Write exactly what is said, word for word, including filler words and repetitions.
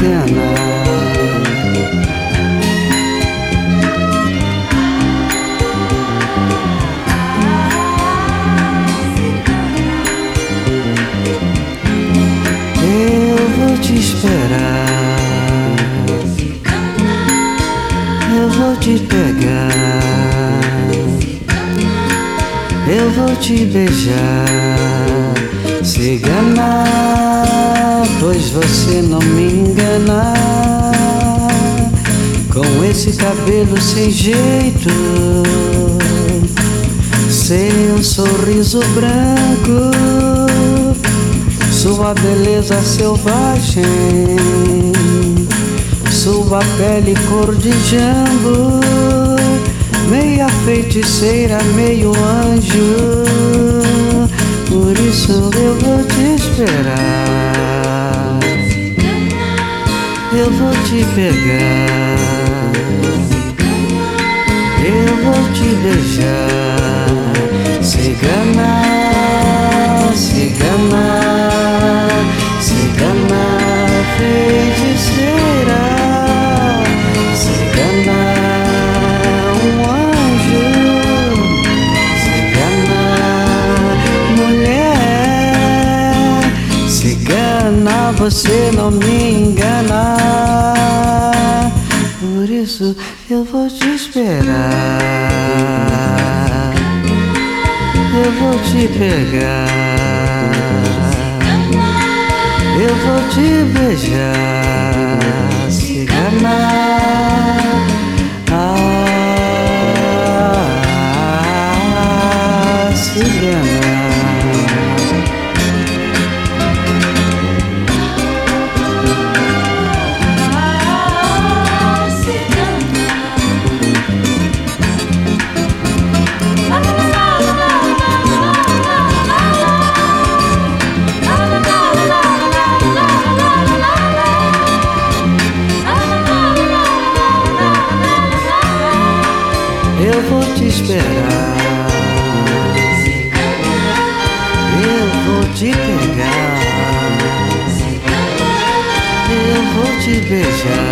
cigana. Eu vou te esperar, eu vou te pegar, eu vou te beijar, cigana, pois você não me engana. Com esse cabelo sem jeito, seu sorriso branco, sua beleza selvagem, sua pele cor de jambo, meia feiticeira, meio anjo. Por isso eu vou te esperar, eu vou te pegar, eu vou te beijar, cigana, cigana, cigana feiticeira, cigana, um anjo, cigana, mulher, cigana, você não me engana. Por isso eu vou te esperar, eu vou te pegar, eu vou te beijar, cigana. Ah, cigana. Eu vou te esperar, eu vou te pegar, eu vou te beijar.